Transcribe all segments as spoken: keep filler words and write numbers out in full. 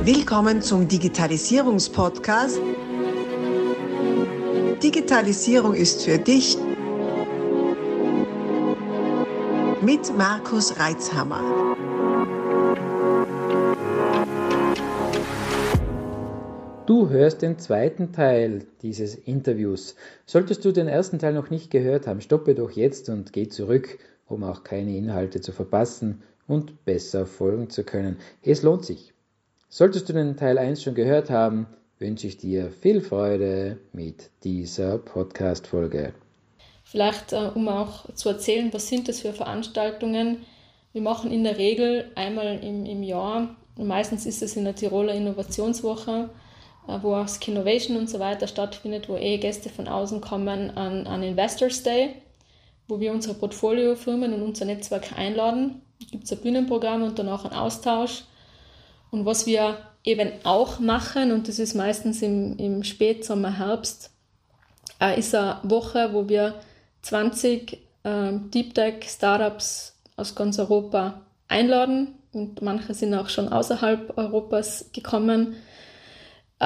Willkommen zum Digitalisierungspodcast. Digitalisierung ist für dich mit Markus Reitzhammer. Du hörst den zweiten Teil dieses Interviews. Solltest du den ersten Teil noch nicht gehört haben, stoppe doch jetzt und geh zurück, um auch keine Inhalte zu verpassen und besser folgen zu können. Es lohnt sich. Solltest du den Teil eins schon gehört haben, wünsche ich dir viel Freude mit dieser Podcast-Folge. Vielleicht, äh, um auch zu erzählen, was sind das für Veranstaltungen. Wir machen in der Regel einmal im, im Jahr, meistens ist es in der Tiroler Innovationswoche, äh, wo auch Skinnovation und so weiter stattfindet, wo eh Gäste von außen kommen, an, an Investors Day, wo wir unsere Portfoliofirmen und unser Netzwerk einladen. Da gibt es ein Bühnenprogramm und danach einen Austausch. Und was wir eben auch machen, und das ist meistens im, im Spätsommer, Herbst, äh, ist eine Woche, wo wir zwanzig äh, Deep Tech Startups aus ganz Europa einladen. Und manche sind auch schon außerhalb Europas gekommen. Äh,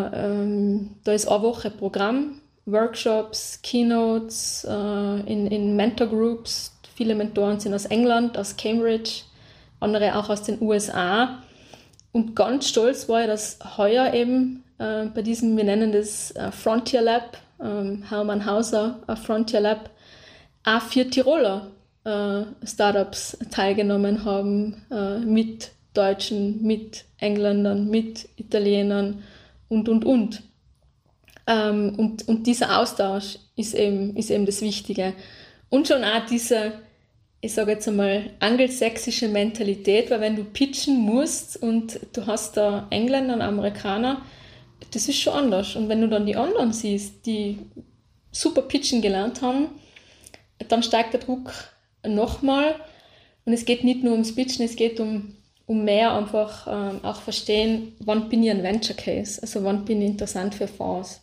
ähm, da ist eine Woche Programm, Workshops, Keynotes, äh, in, in Mentor-Groups. Viele Mentoren sind aus England, aus Cambridge, andere auch aus den U S A. Und ganz stolz war ich, dass heuer eben äh, bei diesem, wir nennen das äh, Frontier Lab, ähm, Hermann Hauser äh, Frontier Lab, auch vier Tiroler äh, Startups teilgenommen haben, äh, mit Deutschen, mit Engländern, mit Italienern und, und, und. Ähm, und, und dieser Austausch ist eben, ist eben das Wichtige. Und schon auch diese, ich sage jetzt einmal, angelsächsische Mentalität, weil wenn du pitchen musst und du hast da Engländer und Amerikaner, das ist schon anders. Und wenn du dann die anderen siehst, die super pitchen gelernt haben, dann steigt der Druck nochmal. Und es geht nicht nur ums Pitchen, es geht um, um mehr einfach ähm, auch verstehen, wann bin ich ein Venture Case, also wann bin ich interessant für Fonds.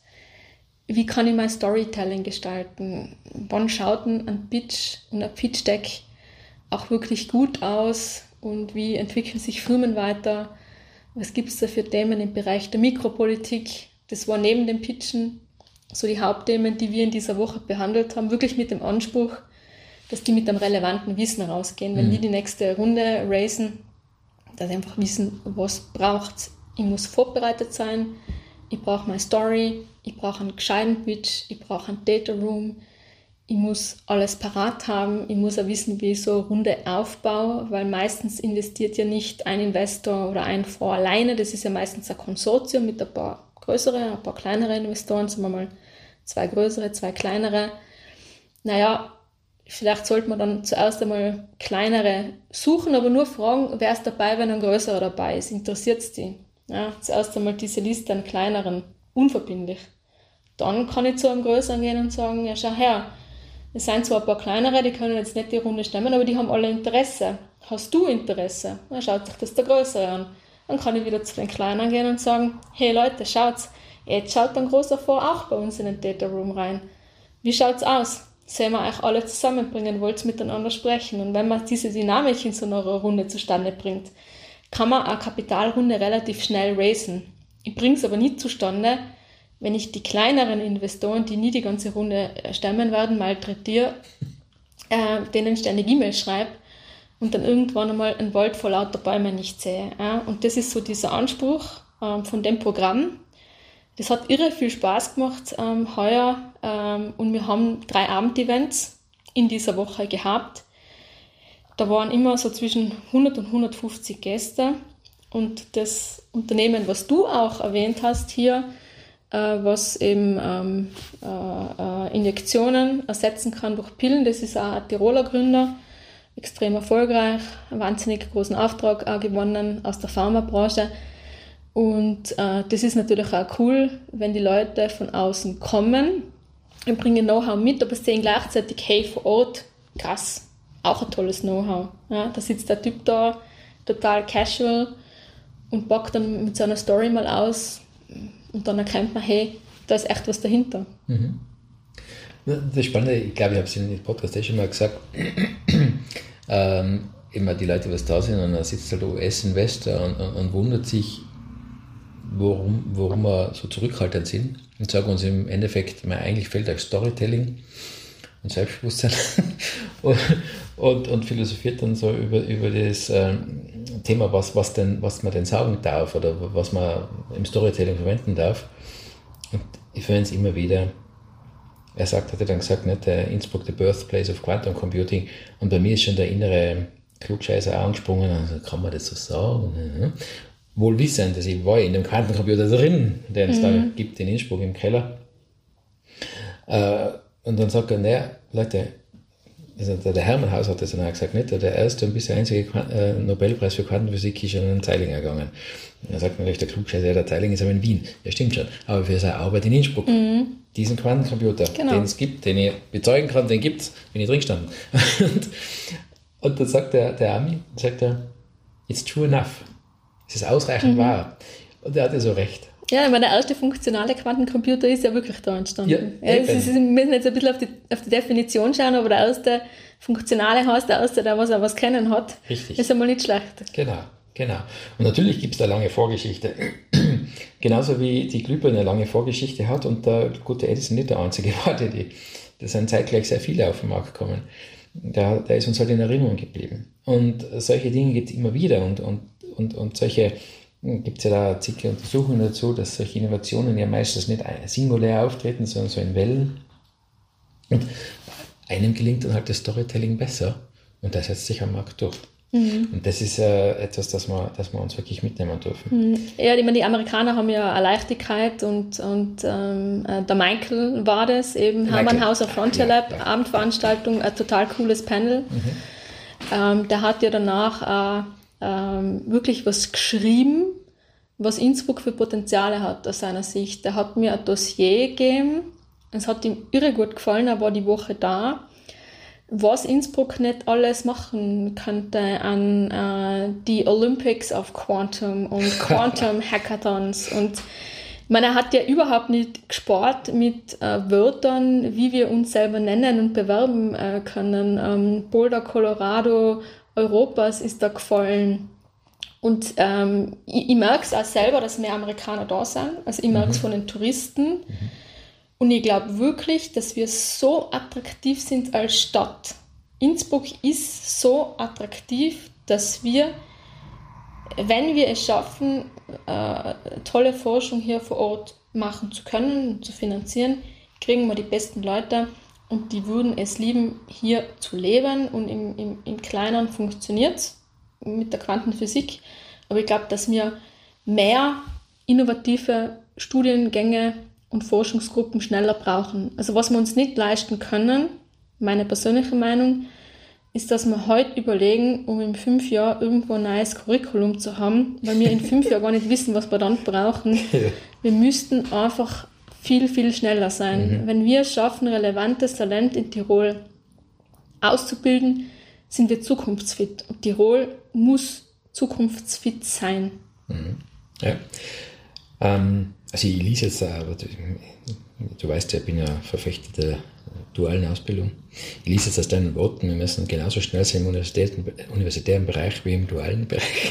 Wie kann ich mein Storytelling gestalten? Wann schaut ein Pitch und ein Pitch-Deck auch wirklich gut aus? Und wie entwickeln sich Firmen weiter? Was gibt es da für Themen im Bereich der Mikropolitik? Das war neben dem Pitchen so die Hauptthemen, die wir in dieser Woche behandelt haben, wirklich mit dem Anspruch, dass die mit einem relevanten Wissen rausgehen. Wenn mhm. die die nächste Runde racen, dass sie einfach wissen, was braucht es. Ich muss vorbereitet sein, ich brauche meine Story, ich brauche einen gescheiten Pitch, ich brauche einen Data Room, ich muss alles parat haben, ich muss auch wissen, wie ich so eine Runde aufbaue, weil meistens investiert ja nicht ein Investor oder ein Fonds alleine, das ist ja meistens ein Konsortium mit ein paar größere, ein paar kleinere Investoren, sagen wir mal zwei größere, zwei kleinere. Naja, vielleicht sollte man dann zuerst einmal kleinere suchen, aber nur fragen, wer ist dabei, wenn ein größerer dabei ist, interessiert es die? Ja, zuerst einmal diese Liste an kleineren, unverbindlich. Dann kann ich zu einem größeren gehen und sagen, ja schau her, es sind zwar ein paar kleinere, die können jetzt nicht die Runde stemmen, aber die haben alle Interesse. Hast du Interesse? Dann schaut sich das der Größere an. Dann kann ich wieder zu den Kleinen gehen und sagen, hey Leute, schaut's, jetzt schaut ein großer Fonds auch bei uns in den Data Room rein. Wie schaut's aus? Sollen wir euch alle zusammenbringen, wollt miteinander sprechen? Und wenn man diese Dynamik in so einer Runde zustande bringt, kann man eine Kapitalrunde relativ schnell raisen. Ich bringe es aber nicht zustande, wenn ich die kleineren Investoren, die nie die ganze Runde stemmen werden, malträtiere, äh, denen ständig E-Mails schreibe und dann irgendwann einmal einen Wald vor lauter Bäumen nicht sehe. Ja? Und das ist so dieser Anspruch ähm, von dem Programm. Das hat irre viel Spaß gemacht ähm, heuer ähm, und wir haben drei Abendevents in dieser Woche gehabt. Da waren immer so zwischen hundert und hundertfünfzig Gäste und das Unternehmen, was du auch erwähnt hast hier, äh, was eben ähm, äh, Injektionen ersetzen kann durch Pillen, das ist auch ein Tiroler Gründer, extrem erfolgreich, einen wahnsinnig großen Auftrag auch gewonnen aus der Pharmabranche. Und äh, das ist natürlich auch cool, wenn die Leute von außen kommen und bringen Know-how mit, aber sehen gleichzeitig, hey, vor Ort, krass, auch ein tolles Know-how. Ja, da sitzt der Typ da, total casual und packt dann mit seiner Story mal aus und dann erkennt man, hey, da ist echt was dahinter. Mhm. Das Spannende, ich glaube, ich habe es in dem Podcast eh schon mal gesagt, ähm, immer die Leute, was da sind, und dann sitzt halt der U S-Investor und, und, und wundert sich, warum, warum wir so zurückhaltend sind und sagen uns im Endeffekt, mein, eigentlich fehlt euch Storytelling und Selbstbewusstsein und, und, und philosophiert dann so über, über das ähm, Thema, was, was, denn, was man denn sagen darf oder was man im Storytelling verwenden darf. Und ich verwende es immer wieder. Er sagt, hat er dann gesagt, nicht, der Innsbruck, the birthplace of Quantum Computing. Und bei mir ist schon der innere Klugscheißer angesprungen. Also kann man das so sagen? Mhm. Wohl wissend, dass ich war in dem Quantencomputer drin, den es mhm. da gibt in Innsbruck im Keller. Äh, und dann sagt er, naja, Leute, also der Hermann Haus hat das dann auch gesagt, nicht? Der erste und bisher einzige äh, Nobelpreis für Quantenphysik ist schon an Zeilinger gegangen. Da sagt natürlich der Klugscheißer, ja, der Zeilinger ist aber in Wien. Ja, stimmt schon. Aber für seine Arbeit in Innsbruck. Mhm. Diesen Quantencomputer, genau. den es gibt, den ich bezeugen kann, den gibt es, bin ich drin gestanden. und, und dann sagt der, der Ami, sagt er, it's true enough. Es ist ausreichend mhm. wahr. Und er hatte so recht. Ja, ich meine, der erste funktionale Quantencomputer ist ja wirklich da entstanden. Ja, ja, es ist, wir müssen jetzt ein bisschen auf die, auf die Definition schauen, aber der erste funktionale heißt der erste, der was er was kennen hat. Richtig. Ist einmal nicht schlecht. Genau, genau. Und natürlich gibt es da lange Vorgeschichte. Genauso wie die Glühbirne eine lange Vorgeschichte hat und der gute Edison nicht der einzige war, der die, da sind zeitgleich sehr viele auf den Markt gekommen. Der, der ist uns halt in Erinnerung geblieben. Und solche Dinge gibt es immer wieder und, und, und, und solche gibt es ja da zig Untersuchungen dazu, dass solche Innovationen ja meistens nicht singulär auftreten, sondern so in Wellen. Und einem gelingt dann halt das Storytelling besser und das setzt sich am Markt durch. Mhm. Und das ist äh, etwas, das wir, das wir uns wirklich mitnehmen dürfen. Mhm. Ja, ich meine, die Amerikaner haben ja eine Leichtigkeit und, und ähm, der Michael war das, eben Hermann Hauser Frontier Lab, ja, ja. Abendveranstaltung, ein total cooles Panel. Mhm. Ähm, der hat ja danach äh, ähm, wirklich was geschrieben, was Innsbruck für Potenziale hat aus seiner Sicht. Der hat mir ein Dossier gegeben, es hat ihm irre gut gefallen, er war die Woche da, was Innsbruck nicht alles machen könnte an äh, die Olympics of Quantum und Quantum Hackathons. Und ich meine, er hat ja überhaupt nicht gespart mit äh, Wörtern, wie wir uns selber nennen und bewerben äh, können. Ähm, Boulder, Colorado, Europas ist da gefallen. Und ähm, ich, ich merke es auch selber, dass mehr Amerikaner da sind. Also ich merke es mhm. von den Touristen. Mhm. Und ich glaube wirklich, dass wir so attraktiv sind als Stadt. Innsbruck ist so attraktiv, dass wir, wenn wir es schaffen, äh, tolle Forschung hier vor Ort machen zu können, zu finanzieren, kriegen wir die besten Leute und die würden es lieben, hier zu leben. Und im, im, im Kleinen funktioniert es mit der Quantenphysik. Aber ich glaube, dass wir mehr innovative Studiengänge und Forschungsgruppen schneller brauchen. Also was wir uns nicht leisten können, meine persönliche Meinung, ist, dass wir heute überlegen, um in fünf Jahren irgendwo ein neues Curriculum zu haben, weil wir in fünf Jahren gar nicht wissen, was wir dann brauchen. Ja. Wir müssten einfach viel, viel schneller sein. Mhm. Wenn wir es schaffen, relevantes Talent in Tirol auszubilden, sind wir zukunftsfit. Und Tirol muss zukunftsfit sein. Mhm. Ja. Ähm, also ich lese jetzt, aber du, du weißt ja, ich bin ja Verfechter der dualen Ausbildung. Ich lese jetzt aus deinen Worten, wir müssen genauso schnell sein im universitären, universitären Bereich wie im dualen Bereich,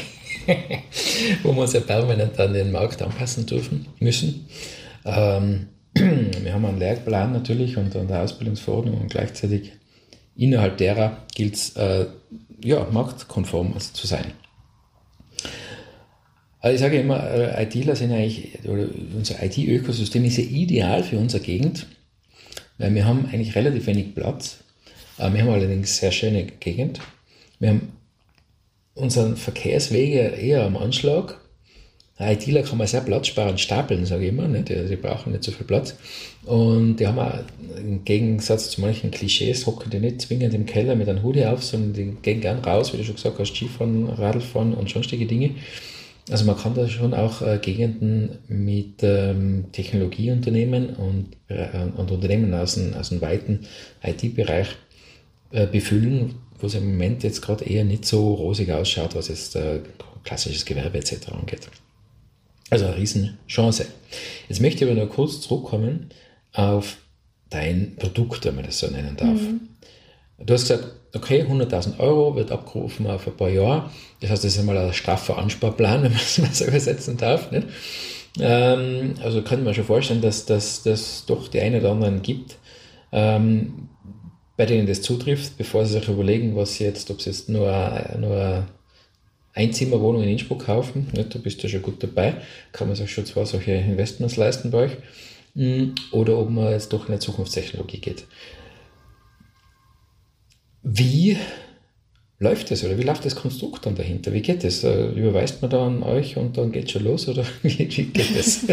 wo wir uns ja permanent an den Markt anpassen dürfen, müssen. Ähm, wir haben einen Lehrplan natürlich und eine Ausbildungsverordnung und gleichzeitig innerhalb derer gilt es, äh, ja, marktkonform also zu sein. Also ich sage immer, ITler sind eigentlich, oder unser I T-Ökosystem ist ja ideal für unsere Gegend, weil wir haben eigentlich relativ wenig Platz. Wir haben allerdings eine sehr schöne Gegend. Wir haben unseren Verkehrswege eher am Anschlag. ITler kann man sehr platzsparend stapeln, sage ich immer. Nicht? Die brauchen nicht so viel Platz. Und die haben auch im Gegensatz zu manchen Klischees, hocken die nicht zwingend im Keller mit einem Hoodie auf, sondern die gehen gern raus, wie du schon gesagt hast, Skifahren, Radlfahren und sonstige Dinge. Also man kann da schon auch äh, Gegenden mit ähm, Technologieunternehmen und, äh, und Unternehmen aus dem, aus dem weiten I T-Bereich äh, befüllen, wo es im Moment jetzt gerade eher nicht so rosig ausschaut, was jetzt äh, klassisches Gewerbe et cetera angeht. Also eine Riesenchance. Jetzt möchte ich aber noch kurz zurückkommen auf dein Produkt, wenn man das so nennen darf. Mhm. Du hast gesagt, okay, hunderttausend Euro wird abgerufen auf ein paar Jahre. Das heißt, das ist einmal ein straffer Ansparplan, wenn man es mal so übersetzen darf. Nicht? Ähm, also kann man schon vorstellen, dass das doch die einen oder anderen gibt, ähm, bei denen das zutrifft, bevor sie sich überlegen, was sie jetzt, ob sie jetzt nur, nur Einzimmerwohnung in Innsbruck kaufen, nicht? Da bist du schon gut dabei, kann man sich schon zwar solche Investments leisten bei euch, oder ob man jetzt doch in eine Zukunftstechnologie geht. Wie läuft das oder wie läuft das Konstrukt dann dahinter? Wie geht das? Überweist man da an euch und dann geht es schon los oder wie, wie geht das?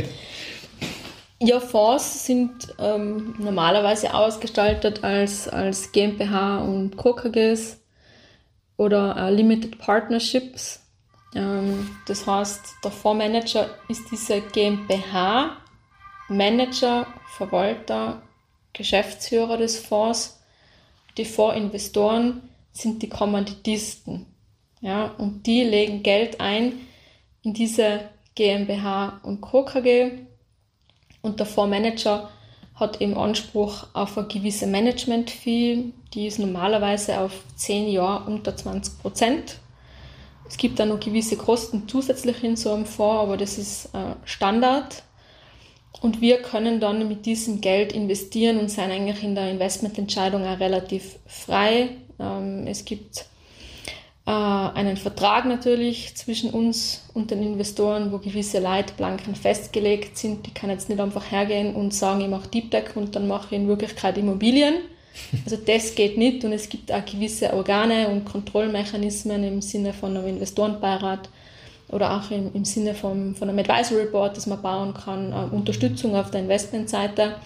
Ja, Fonds sind ähm, normalerweise ausgestaltet als, als GmbH und Co. K Gs oder äh, Limited Partnerships. Ähm, das heißt, der Fondsmanager ist diese GmbH, Manager, Verwalter, Geschäftsführer des Fonds. Die Fondsinvestoren sind die Kommanditisten. Ja, und die legen Geld ein in diese GmbH und Co. K G. Und der Fondsmanager hat eben Anspruch auf eine gewisse Management-Fee, die ist normalerweise auf zehn Jahre unter zwanzig Prozent. Es gibt auch noch gewisse Kosten zusätzlich in so einem Fonds, aber das ist äh, Standard. Und wir können dann mit diesem Geld investieren und sind eigentlich in der Investmententscheidung auch relativ frei. Ähm, es gibt äh, einen Vertrag natürlich zwischen uns und den Investoren, wo gewisse Leitplanken festgelegt sind. Die kann jetzt nicht einfach hergehen und sagen, ich mache Deep Tech und dann mache ich in Wirklichkeit Immobilien. Also das geht nicht und es gibt auch gewisse Organe und Kontrollmechanismen im Sinne von einem Investorenbeirat oder auch im, im Sinne vom, von einem Advisory Board, das man bauen kann, äh, Unterstützung auf der Investmentseite.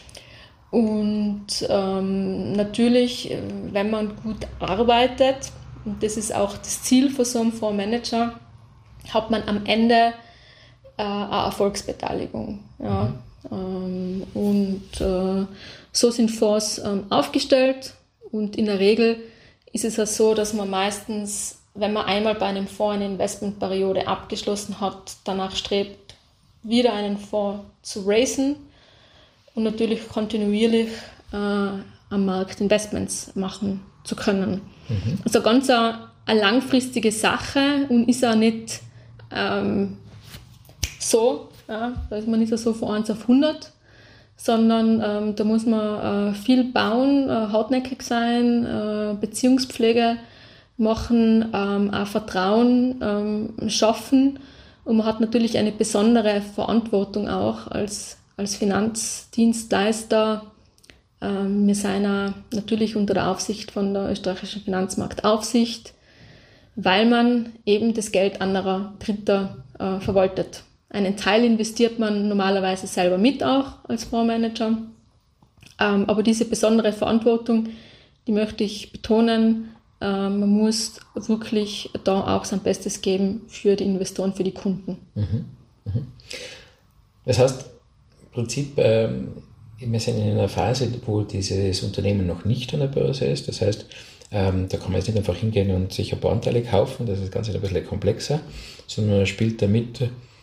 Und ähm, natürlich, wenn man gut arbeitet, und das ist auch das Ziel von so einem Fondsmanager, hat man am Ende äh, eine Erfolgsbeteiligung. Ja. Ähm, und äh, so sind Fonds ähm, aufgestellt und in der Regel ist es ja so, dass man meistens, wenn man einmal bei einem Fonds eine Investmentperiode abgeschlossen hat, danach strebt, wieder einen Fonds zu raisen und natürlich kontinuierlich äh, am Markt Investments machen zu können. Mhm. Also ganz eine, eine langfristige Sache und ist auch nicht ähm, so, ja, da ist man nicht so von eins auf hundert, sondern ähm, da muss man äh, viel bauen, äh, hartnäckig sein, äh, Beziehungspflege machen, ähm, auch Vertrauen ähm, schaffen und man hat natürlich eine besondere Verantwortung auch als, als Finanzdienstleister. Ähm, wir sind auch natürlich unter der Aufsicht von der österreichischen Finanzmarktaufsicht, weil man eben das Geld anderer Dritter äh, verwaltet. Einen Teil investiert man normalerweise selber mit auch als Fondsmanager, ähm, aber diese besondere Verantwortung, die möchte ich betonen. Man muss wirklich da auch sein Bestes geben für die Investoren, für die Kunden. Mhm. Mhm. Das heißt, im Prinzip, ähm, wir sind in einer Phase, wo dieses Unternehmen noch nicht an der Börse ist. Das heißt, ähm, da kann man jetzt nicht einfach hingehen und sich ein paar Anteile kaufen. Das ist das Ganze ein bisschen komplexer, sondern man spielt damit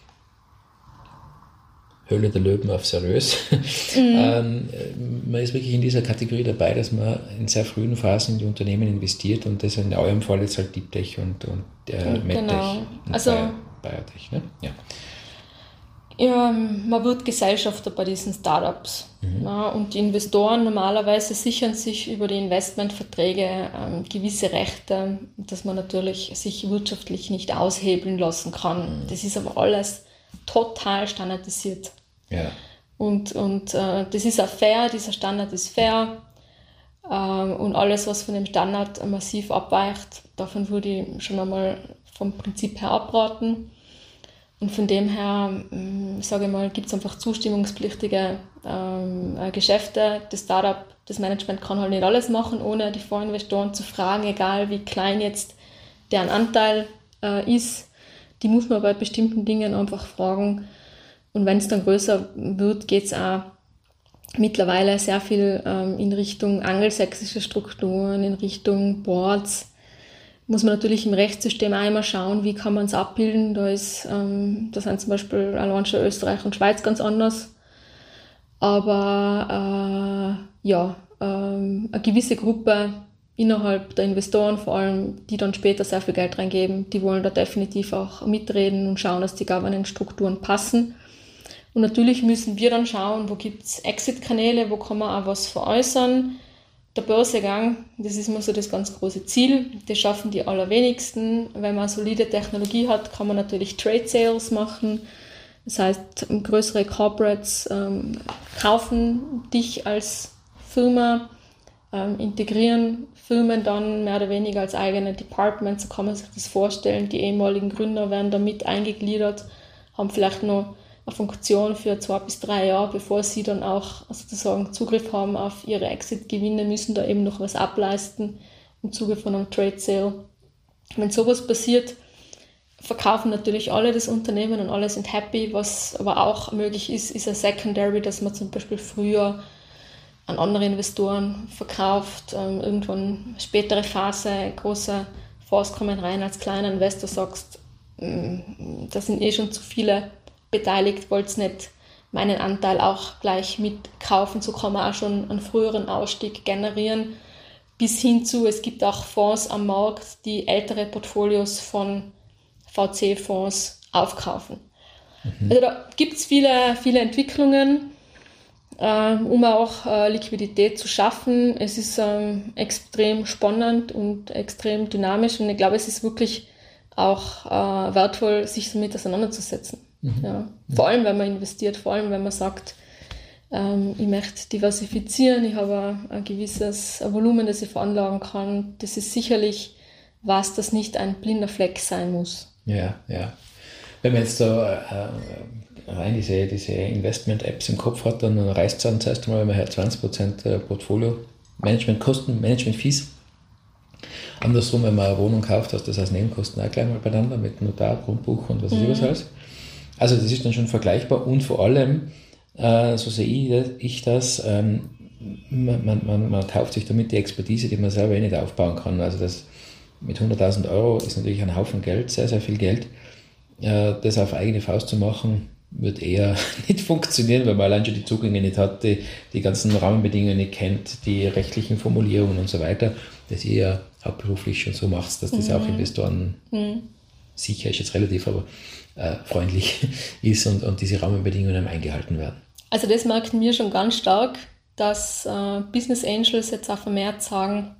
Höhle der Löwen auf seriös. Mhm. ähm, man ist wirklich in dieser Kategorie dabei, dass man in sehr frühen Phasen in die Unternehmen investiert und das in eurem Fall jetzt halt Deep Tech und, und äh, MedTech genau. und also, Biotech. Ne? Ja. Ja, man wird Gesellschafter bei diesen Startups. Mhm. Ja, und die Investoren normalerweise sichern sich über die Investmentverträge ähm, gewisse Rechte, dass man natürlich sich wirtschaftlich nicht aushebeln lassen kann. Mhm. Das ist aber alles total standardisiert. Ja. Und, und äh, das ist auch fair, dieser Standard ist fair. Ähm, und alles, was von dem Standard massiv abweicht, davon würde ich schon einmal vom Prinzip her abraten. Und von dem her, äh, sage ich mal, gibt es einfach zustimmungspflichtige ähm, äh, Geschäfte. Das Startup, das Management kann halt nicht alles machen, ohne die Vorinvestoren zu fragen, egal wie klein jetzt deren Anteil äh, ist. Die muss man bei bestimmten Dingen einfach fragen. Und wenn es dann größer wird, geht es auch mittlerweile sehr viel ähm, in Richtung angelsächsische Strukturen, in Richtung Boards. Muss man natürlich im Rechtssystem einmal schauen, wie kann man es abbilden. Da, ist, ähm, da sind zum Beispiel allein schon Österreich und Schweiz ganz anders. Aber äh, ja, ähm, eine gewisse Gruppe innerhalb der Investoren vor allem, die dann später sehr viel Geld reingeben, die wollen da definitiv auch mitreden und schauen, dass die Governance-Strukturen passen. Und natürlich müssen wir dann schauen, wo gibt es Exit-Kanäle, wo kann man auch was veräußern. Der Börsegang, das ist immer so das ganz große Ziel, das schaffen die allerwenigsten. Wenn man eine solide Technologie hat, kann man natürlich Trade-Sales machen. Das heißt, größere Corporates ähm, kaufen dich als Firma, ähm, integrieren Firmen dann mehr oder weniger als eigene Departments, so kann man sich das vorstellen. Die ehemaligen Gründer werden da mit eingegliedert, haben vielleicht noch eine Funktion für zwei bis drei Jahre, bevor sie dann auch sozusagen Zugriff haben auf ihre Exit-Gewinne, müssen da eben noch was ableisten im Zuge von einem Trade-Sale. Wenn sowas passiert, verkaufen natürlich alle das Unternehmen und alle sind happy. Was aber auch möglich ist, ist ein Secondary, dass man zum Beispiel früher an andere Investoren verkauft, ähm, irgendwann spätere Phase, große Fonds kommen rein, als kleiner Investor sagst, da sind eh schon zu viele beteiligt, wollt nicht meinen Anteil auch gleich mitkaufen, so kann man auch schon einen früheren Ausstieg generieren, bis hin zu, es gibt auch Fonds am Markt, die ältere Portfolios von V C-Fonds aufkaufen. Mhm. Also da gibt es viele, viele Entwicklungen, äh, um auch äh, Liquidität zu schaffen. Es ist ähm, extrem spannend und extrem dynamisch und ich glaube, es ist wirklich auch äh, wertvoll, sich damit auseinanderzusetzen. Mhm. Ja. Vor allem, wenn man investiert, vor allem, wenn man sagt, ähm, ich möchte diversifizieren, ich habe ein, ein gewisses Volumen, das ich veranlagen kann. Das ist sicherlich was, das nicht ein blinder Fleck sein muss. Ja, ja. Wenn man jetzt da äh, rein diese, diese Investment-Apps im Kopf hat, dann reißt es dann zuerst einmal, wenn man halt zwanzig Prozent Portfolio-Management-Kosten, Management-Fees. Andersrum, wenn man eine Wohnung kauft, hast du das als Nebenkosten auch gleich mal beieinander mit Notar, Grundbuch und was weiß ich was alles. Also das ist dann schon vergleichbar und vor allem, äh, so sehe ich das, ähm, man, man, man kauft sich damit die Expertise, die man selber eh nicht aufbauen kann. Also das mit hunderttausend Euro ist natürlich ein Haufen Geld, sehr, sehr viel Geld. Äh, das auf eigene Faust zu machen, wird eher nicht funktionieren, weil man allein schon die Zugänge nicht hat, die, die ganzen Rahmenbedingungen nicht kennt, die rechtlichen Formulierungen und so weiter. Das ihr ja hauptberuflich schon so macht, dass das mhm. auch Investoren mhm. sicher ist jetzt relativ, aber äh, freundlich ist und, und diese Rahmenbedingungen eingehalten werden. Also das merken wir schon ganz stark, dass äh, Business Angels jetzt auch vermehrt sagen,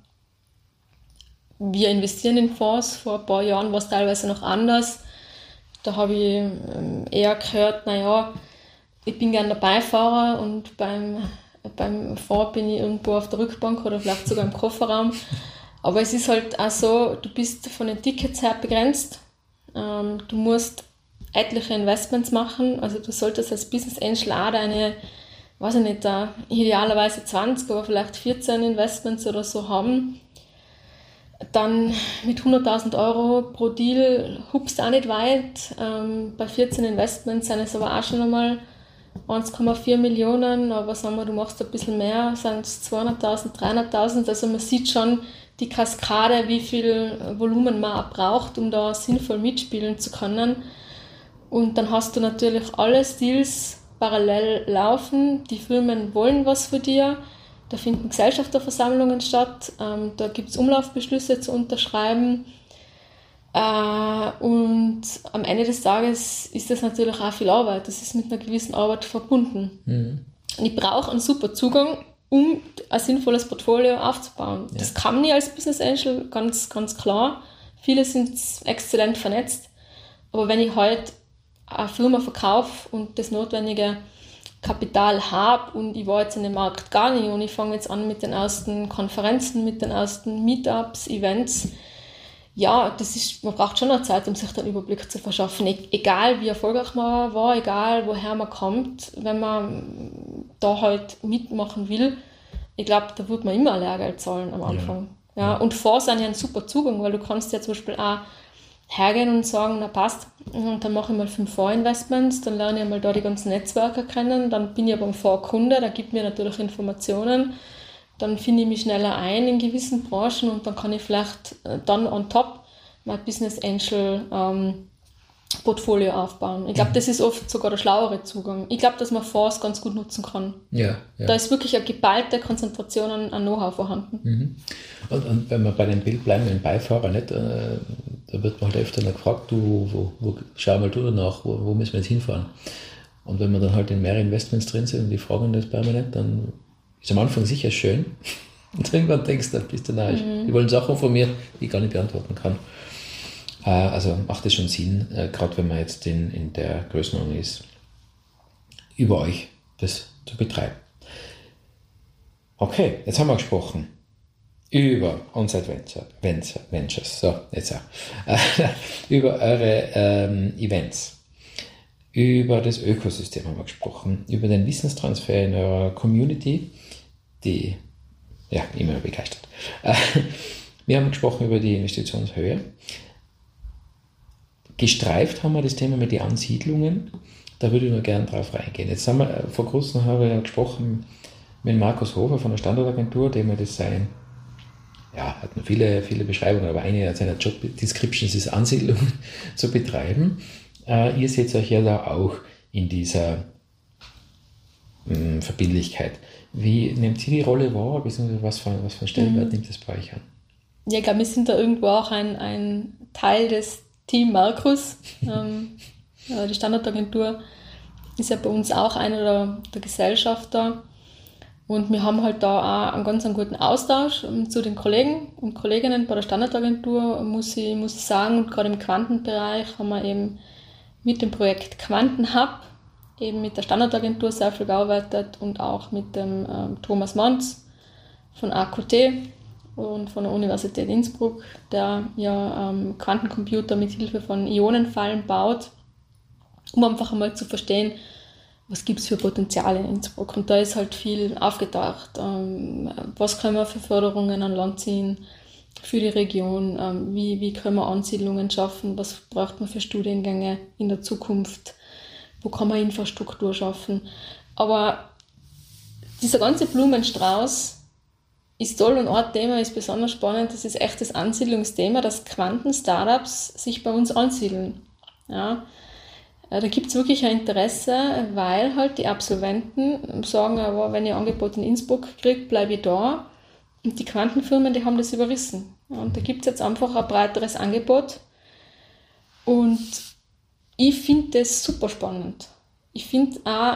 wir investieren in Fonds. Vor ein paar Jahren war es teilweise noch anders. Da habe ich ähm, eher gehört, naja, ich bin gern der Beifahrer und beim, beim Fonds bin ich irgendwo auf der Rückbank oder vielleicht sogar im Kofferraum. Aber es ist halt auch so, du bist von den Tickets her begrenzt. Ähm, du musst etliche Investments machen. Also du solltest als Business Angel auch deine, weiß ich nicht, da idealerweise zwanzig, aber vielleicht vierzehn Investments oder so haben. Dann mit hunderttausend Euro pro Deal hupst auch nicht weit. Ähm, bei vierzehn Investments sind es aber auch schon einmal eins Komma vier Millionen, aber sagen wir, du machst ein bisschen mehr, sind es zweihunderttausend, dreihunderttausend. Also man sieht schon die Kaskade, wie viel Volumen man auch braucht, um da sinnvoll mitspielen zu können. Und dann hast du natürlich alle Deals parallel laufen. Die Firmen wollen was für dir. Da finden Gesellschafterversammlungen statt. Ähm, da gibt es Umlaufbeschlüsse zu unterschreiben. Äh, und am Ende des Tages ist das natürlich auch viel Arbeit. Das ist mit einer gewissen Arbeit verbunden. Mhm. Und ich brauche einen super Zugang, um ein sinnvolles Portfolio aufzubauen. Ja. Das kann ich als Business Angel, ganz, ganz klar. Viele sind exzellent vernetzt. Aber wenn ich heute eine Firma verkaufe und das notwendige Kapital habe und ich war jetzt in dem Markt gar nicht und ich fange jetzt an mit den ersten Konferenzen, mit den ersten Meetups, Events. Ja, das ist, man braucht schon eine Zeit, um sich den Überblick zu verschaffen. E- egal wie erfolgreich man war, egal woher man kommt, wenn man da halt mitmachen will, ich glaube, da wird man immer Lehrgeld zahlen am Anfang. Ja. Ja, und Fonds sind ja ein super Zugang, weil du kannst ja zum Beispiel auch hergehen und sagen, na passt, und dann mache ich mal fünf Fondsinvestments, dann lerne ich mal da die ganzen Netzwerke kennen, dann bin ich aber ein Fondskunde, der gibt mir natürlich Informationen, dann finde ich mich schneller ein in gewissen Branchen und dann kann ich vielleicht dann on top mein Business Angel ähm, Portfolio aufbauen. Ich glaube, das ist oft sogar der schlauere Zugang. Ich glaube, dass man Fonds ganz gut nutzen kann. Ja, ja. Da ist wirklich eine geballte Konzentration an, an Know-how vorhanden. Mhm. Und, und wenn wir bei dem Bild bleiben, mit dem Beifahrer, nicht, äh, da wird man halt öfter noch gefragt, du, wo, wo, schau mal du danach, wo, wo müssen wir jetzt hinfahren? Und wenn wir dann halt in mehrere Investments drin sind und die fragen das permanent, dann ist am Anfang sicher schön. Und irgendwann denkst du, bist du narrisch. Mhm. Die wollen Sachen von mir, die ich gar nicht beantworten kann. Also macht es schon Sinn, gerade wenn man jetzt in, in der Größenordnung ist, über euch das zu betreiben. Okay, jetzt haben wir gesprochen über On-Site Venture, Venture, Ventures, so, jetzt auch, über eure ähm, Events, über das Ökosystem haben wir gesprochen, über den Wissenstransfer in eurer Community, die, ja, immer begeistert. Wir haben gesprochen über die Investitionshöhe. Gestreift haben wir das Thema mit den Ansiedlungen. Da würde ich nur gerne drauf reingehen. Jetzt haben wir, vor kurzem habe ich gesprochen mit Markus Hofer von der Standortagentur, dem wir das sein, ja, hat noch viele, viele Beschreibungen, aber eine seiner Job Descriptions ist, Ansiedlungen zu betreiben. Äh, ihr seht euch ja da auch in dieser mh, Verbindlichkeit. Wie nehmt ihr die Rolle wahr, beziehungsweise was für, was für einen Stellenwert mhm. nimmt das bei euch an? Ja, ich glaube, wir sind da irgendwo auch ein, ein Teil des Team Markus. ähm, ja, die Standortagentur ist ja bei uns auch einer der, der Gesellschafter. Und wir haben halt da auch einen ganz einen guten Austausch um, zu den Kollegen und Kolleginnen bei der Standortagentur, muss ich, muss ich sagen. Und gerade im Quantenbereich haben wir eben mit dem Projekt Quantenhub eben mit der Standortagentur sehr viel gearbeitet und auch mit dem ähm, Thomas Manz von A Q T und von der Universität Innsbruck, der ja ähm, Quantencomputer mit Hilfe von Ionenfallen baut, um einfach einmal zu verstehen, was gibt es für Potenziale in Innsbruck. Und da ist halt viel aufgetaucht. Ähm, was können wir für Förderungen an Land ziehen für die Region? Ähm, wie, wie können wir Ansiedlungen schaffen? Was braucht man für Studiengänge in der Zukunft? Wo kann man Infrastruktur schaffen? Aber dieser ganze Blumenstrauß ist toll und ein Thema ist besonders spannend. Das ist echt das Ansiedlungsthema, dass Quanten-Startups sich bei uns ansiedeln. Ja. Da gibt es wirklich ein Interesse, weil halt die Absolventen sagen, aber wenn ihr Angebot in Innsbruck kriegt, bleibe ich da. Und die Quantenfirmen, die haben das überrissen. Und da gibt es jetzt einfach ein breiteres Angebot. Und ich finde das super spannend. Ich finde auch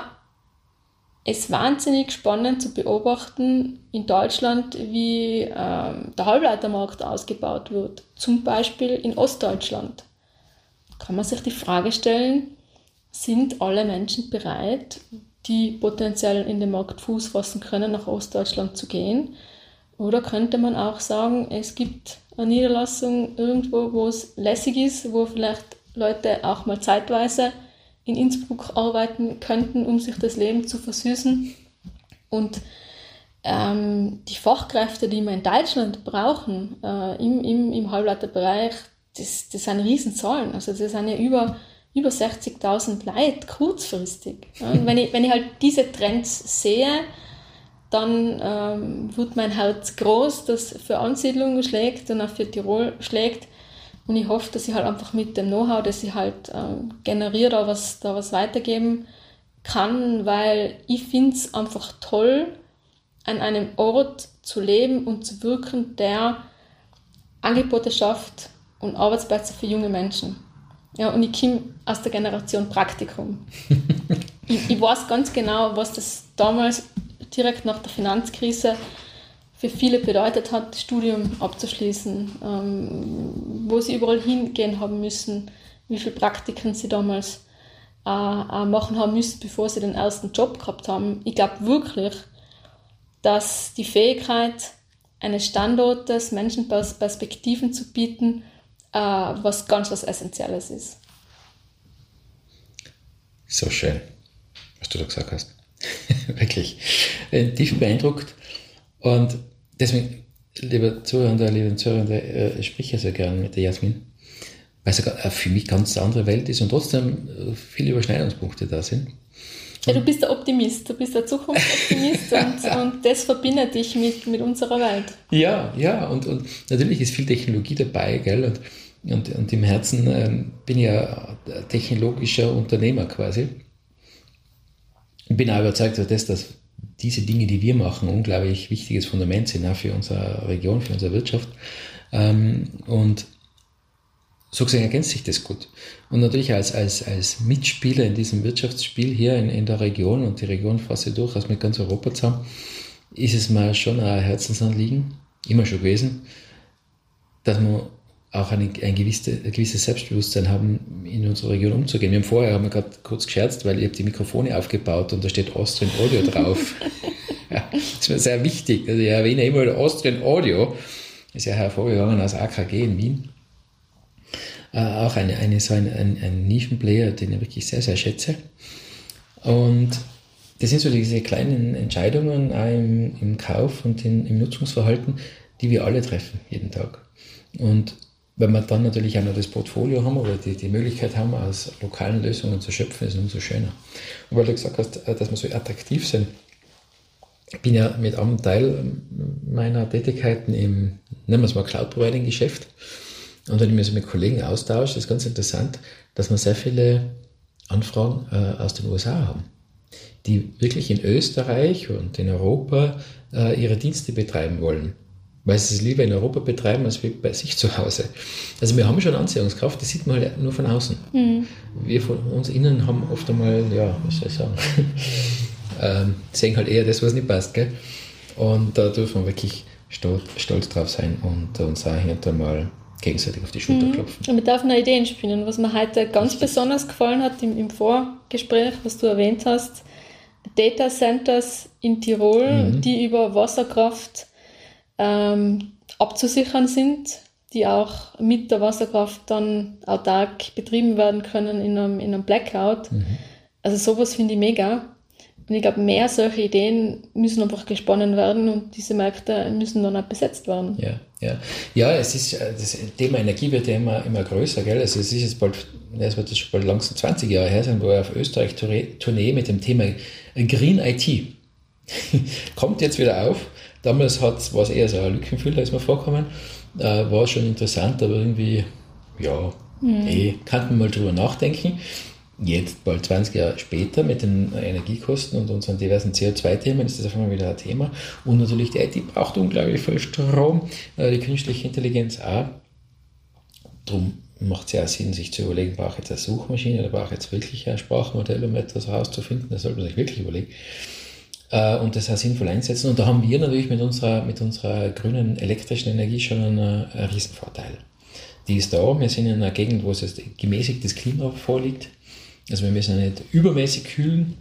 es wahnsinnig spannend zu beobachten in Deutschland, wie äh, der Halbleitermarkt ausgebaut wird. Zum Beispiel in Ostdeutschland. Kann man sich die Frage stellen, sind alle Menschen bereit, die potenziell in den Markt Fuß fassen können, nach Ostdeutschland zu gehen? Oder könnte man auch sagen, es gibt eine Niederlassung irgendwo, wo es lässig ist, wo vielleicht Leute auch mal zeitweise in Innsbruck arbeiten könnten, um sich das Leben zu versüßen. Und ähm, die Fachkräfte, die wir in Deutschland brauchen, äh, im, im, im Halbleiterbereich, das, das sind Riesenzahlen. Also das sind ja über, über sechzigtausend Leute kurzfristig. Ja, und wenn ich, wenn ich halt diese Trends sehe, dann ähm, wird mein Herz groß, das für Ansiedlungen schlägt und auch für Tirol schlägt. Und ich hoffe, dass ich halt einfach mit dem Know-how, das ich halt äh, generiere, da was, da was weitergeben kann, weil ich finde es einfach toll, an einem Ort zu leben und zu wirken, der Angebote schafft und Arbeitsplätze für junge Menschen. Ja, und ich komme aus der Generation Praktikum. ich, ich weiß ganz genau, was das damals direkt nach der Finanzkrise für viele bedeutet hat, das Studium abzuschließen, ähm, wo sie überall hingehen haben müssen, wie viele Praktiken sie damals äh, äh, machen haben müssen, bevor sie den ersten Job gehabt haben. Ich glaube wirklich, dass die Fähigkeit eines Standortes, Menschen Perspektiven zu bieten, äh, was ganz was Essentielles ist. So schön, was du da gesagt hast. Wirklich äh, tief beeindruckt. Und deswegen, liebe Zuhörer, liebe Zuhörer, äh, ich spreche sehr gerne mit der Jasmin, weil es ja für mich ganz eine andere Welt ist und trotzdem viele Überschneidungspunkte da sind. Ja, du bist der Optimist, du bist der Zukunftsoptimist und, und das verbindet dich mit, mit unserer Welt. Ja, ja, und, und natürlich ist viel Technologie dabei, gell? Und, und, und im Herzen ähm, bin ich ja technologischer Unternehmer quasi. Ich bin auch überzeugt, dass, dass diese Dinge, die wir machen, ein unglaublich wichtiges Fundament sind, auch für unsere Region, für unsere Wirtschaft. Und so gesehen ergänzt sich das gut. Und natürlich als, als, als Mitspieler in diesem Wirtschaftsspiel hier in, in der Region, und die Region fasst ja durchaus mit ganz Europa zusammen, ist es mir schon ein Herzensanliegen, immer schon gewesen, dass wir auch eine, ein, gewisse, ein gewisses Selbstbewusstsein haben, in unserer Region umzugehen. Wir haben vorher, haben wir gerade kurz gescherzt, weil ich habe die Mikrofone aufgebaut und da steht Austrian Audio drauf. Ja, das ist mir sehr wichtig. Also ich erwähne immer Austrian Audio, ist ja hervorgegangen aus A K G in Wien. Äh, auch eine, eine, so ein, ein, ein Nischenplayer, den ich wirklich sehr, sehr schätze. Und das sind so diese kleinen Entscheidungen auch im, im Kauf und in, im Nutzungsverhalten, die wir alle treffen, jeden Tag. Und wenn wir dann natürlich auch noch das Portfolio haben oder die, die Möglichkeit haben, aus lokalen Lösungen zu schöpfen, ist es umso schöner. Und weil du gesagt hast, dass wir so attraktiv sind, ich bin ja mit einem Teil meiner Tätigkeiten im, nennen wir es mal, Cloud-Providing-Geschäft. Und wenn ich mich so mit Kollegen austausche, ist ganz interessant, dass wir sehr viele Anfragen äh, aus den U S A haben, die wirklich in Österreich und in Europa äh, ihre Dienste betreiben wollen, weil sie es lieber in Europa betreiben als bei sich zu Hause. Also wir haben schon Anziehungskraft, das sieht man halt nur von außen. Mhm. Wir von uns innen haben oft einmal, ja, was soll ich sagen, ähm, sehen halt eher das, was nicht passt, gell? Und da dürfen wir wirklich stolz, stolz drauf sein und uns auch hinterher mal gegenseitig auf die Schulter klopfen. Und wir dürfen auch Ideen spinnen. Was mir heute ganz Richtig. besonders gefallen hat im, im Vorgespräch, was du erwähnt hast, Data Centers in Tirol, mhm. die über Wasserkraft ähm, abzusichern sind, die auch mit der Wasserkraft dann autark betrieben werden können in einem, in einem Blackout. Mhm. Also sowas finde ich mega. Und ich glaube, mehr solche Ideen müssen einfach gesponnen werden und diese Märkte müssen dann auch besetzt werden. Ja, ja. Ja, es ist, das Thema Energie wird ja immer, immer größer, gell? Also es ist jetzt bald, es wird jetzt schon bald langsam zwanzig Jahre her sein, wo ich auf Österreich Tournee mit dem Thema Green I T kommt jetzt wieder auf. Damals war es eher so ein Lückenfüller, ist mir vorgekommen. Äh, war schon interessant, aber irgendwie, ja, mhm. eh, kann man mal drüber nachdenken. Jetzt, bald zwanzig Jahre später, mit den Energiekosten und unseren diversen C O zwei Themen, ist das auf einmal wieder ein Thema. Und natürlich die I T braucht unglaublich viel Strom, die künstliche Intelligenz auch. Darum macht es ja auch Sinn, sich zu überlegen, brauche ich jetzt eine Suchmaschine oder brauche ich jetzt wirklich ein Sprachmodell, um etwas herauszufinden. Das sollte man sich wirklich überlegen. Und das auch sinnvoll einsetzen. Und da haben wir natürlich mit unserer, mit unserer grünen elektrischen Energie schon einen, einen Riesenvorteil. Die ist da. Wir sind in einer Gegend, wo es jetzt gemäßigtes Klima vorliegt. Also wir müssen nicht übermäßig kühlen.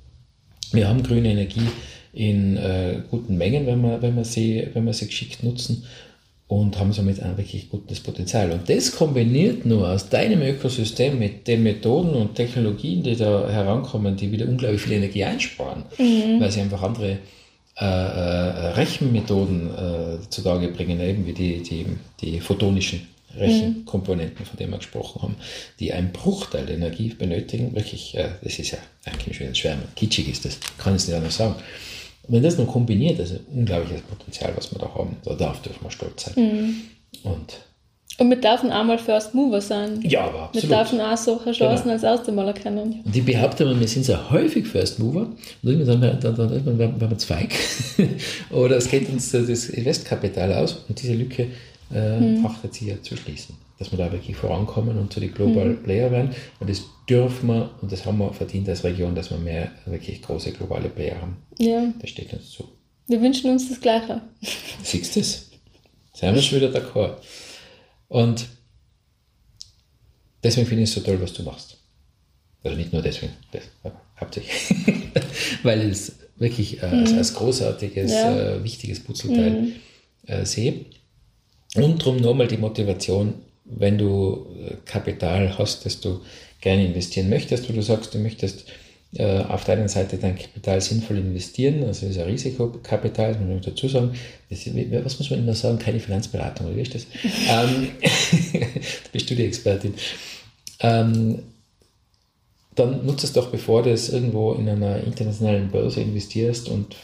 Wir haben grüne Energie in äh, guten Mengen, wenn wir, wenn, wir sie, wenn wir sie geschickt nutzen und haben somit ein wirklich gutes Potenzial. Und das kombiniert nur aus deinem Ökosystem mit den Methoden und Technologien, die da herankommen, die wieder unglaublich viel Energie einsparen, mhm. weil sie einfach andere äh, äh, Rechenmethoden äh, zutage bringen, eben wie die, die, die photonischen Rechenkomponenten, von denen wir gesprochen haben, die einen Bruchteil der Energie benötigen, wirklich, äh, das ist ja eigentlich schon schwer, kitschig ist das, kann ich es nicht anders sagen. Und wenn das noch kombiniert, also unglaubliches Potenzial, was wir da haben, da darf, dürfen wir stolz sein. Mhm. Und, und wir dürfen auch mal First Mover sein. Ja, aber absolut. Wir dürfen auch solche Chancen genau. als erste Mal erkennen. Und ich behaupte mal, wir sind sehr häufig First Mover, und irgendwann dann, dann, dann, dann werden wir Zweig, oder es geht uns das Investkapital aus, und diese Lücke Äh, hm. braucht sie ja zu schließen, dass wir da wirklich vorankommen und zu den Global hm. Player werden. Und das dürfen wir, und das haben wir verdient als Region, dass wir mehr wirklich große globale Player haben. Ja. Das steht uns zu. Wir wünschen uns das Gleiche. Siehst du das? Seien wir schon wieder d'accord. Und deswegen finde ich es so toll, was du machst. Also nicht nur deswegen, das, aber hauptsächlich. Weil ich es wirklich äh, hm. als, als großartiges, ja. äh, wichtiges Puzzleteil hm. äh, sehe. Und darum nochmal die Motivation, wenn du Kapital hast, das du gerne investieren möchtest, wo du sagst, du möchtest äh, auf deiner Seite dein Kapital sinnvoll investieren, also das ist ein Risikokapital, das muss man dazu sagen, das ist, was muss man immer sagen, keine Finanzberatung, oder wie ist das? ähm, da bist du die Expertin. Ähm, dann nutze es doch, bevor du es irgendwo in einer internationalen Börse investierst, und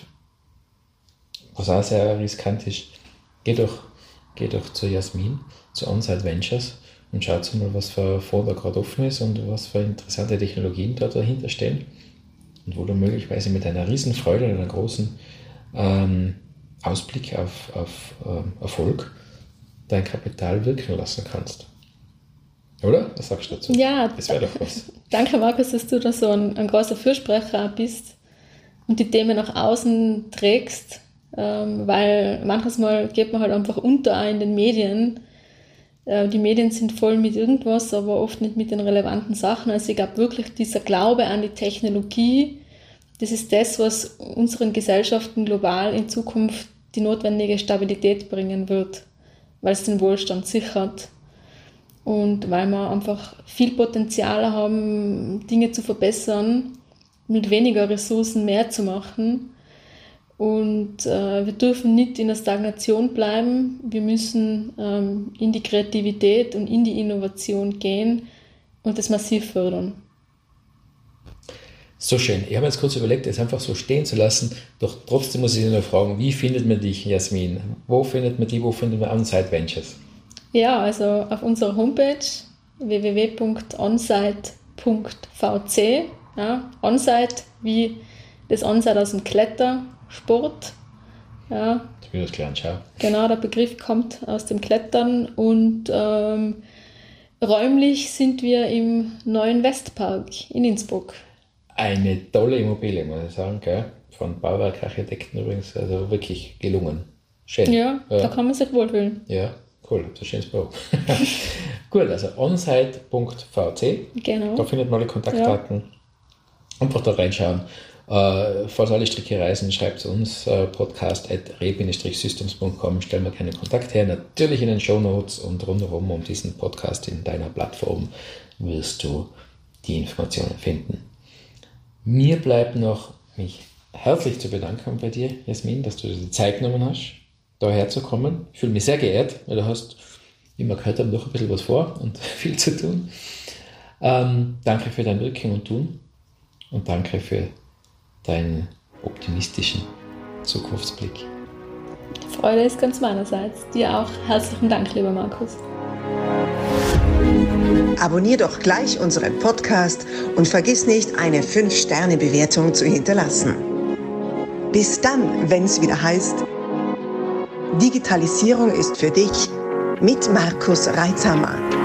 was auch sehr riskant ist, geh doch Geh doch zu Jasmin, zu OnSite Ventures, und schaut mal, was für ein Fonds da gerade offen ist und was für interessante Technologien da dahinter stehen und wo du möglicherweise mit einer riesen Freude und einem großen ähm, Ausblick auf, auf ähm, Erfolg dein Kapital wirken lassen kannst. Oder? Was sagst du dazu? Ja, das wäre doch was. Danke, Markus, dass du da so ein, ein großer Fürsprecher bist und die Themen nach außen trägst, ähm, weil manches Mal geht man halt einfach unter auch in den Medien. Äh, die Medien sind voll mit irgendwas, aber oft nicht mit den relevanten Sachen. Also ich glaube wirklich, dieser Glaube an die Technologie, das ist das, was unseren Gesellschaften global in Zukunft die notwendige Stabilität bringen wird, weil es den Wohlstand sichert. Und weil wir einfach viel Potenzial haben, Dinge zu verbessern, mit weniger Ressourcen mehr zu machen. Und äh, wir dürfen nicht in der Stagnation bleiben. Wir müssen ähm, in die Kreativität und in die Innovation gehen und das massiv fördern. So schön. Ich habe jetzt kurz überlegt, es einfach so stehen zu lassen. Doch trotzdem muss ich Sie noch fragen, wie findet man dich, Jasmin? Wo findet man die, wo findet man OnSite Ventures? Ja, also auf unserer Homepage w w w punkt onsite punkt v c. Ja, OnSite wie das Onsite aus dem Klettersport. Ja, ich will das klar anschauen. Genau, der Begriff kommt aus dem Klettern und ähm, räumlich sind wir im neuen Westpark in Innsbruck. Eine tolle Immobilie, muss ich sagen, gell? Von Bauwerkarchitekten übrigens, also wirklich gelungen. Schön. Ja, ja, da kann man sich wohlfühlen. Ja, cool, das ist ein schönes Büro. Gut, also onsite punkt v c, genau. Da findet man alle Kontaktdaten. Ja. Einfach da reinschauen. Äh, falls alle Stricke reisen, schreibt uns äh, podcast at re systems punkt com, stellen wir keinen Kontakt her. Natürlich in den Shownotes und rundherum um diesen Podcast in deiner Plattform wirst du die Informationen finden. Mir bleibt noch, mich herzlich zu bedanken bei dir, Jasmin, dass du dir die Zeit genommen hast, da herzukommen. Ich fühle mich sehr geehrt, weil du hast, wie wir gehört haben, doch ein bisschen was vor und viel zu tun. Ähm, danke für dein Wirken und Tun und danke für deinen optimistischen Zukunftsblick. Die Freude ist ganz meinerseits. Dir auch herzlichen Dank, lieber Markus. Abonnier doch gleich unseren Podcast und vergiss nicht, eine fünf Sterne Bewertung zu hinterlassen. Bis dann, wenn es wieder heißt, Digitalisierung ist für dich mit Markus Reitzhammer.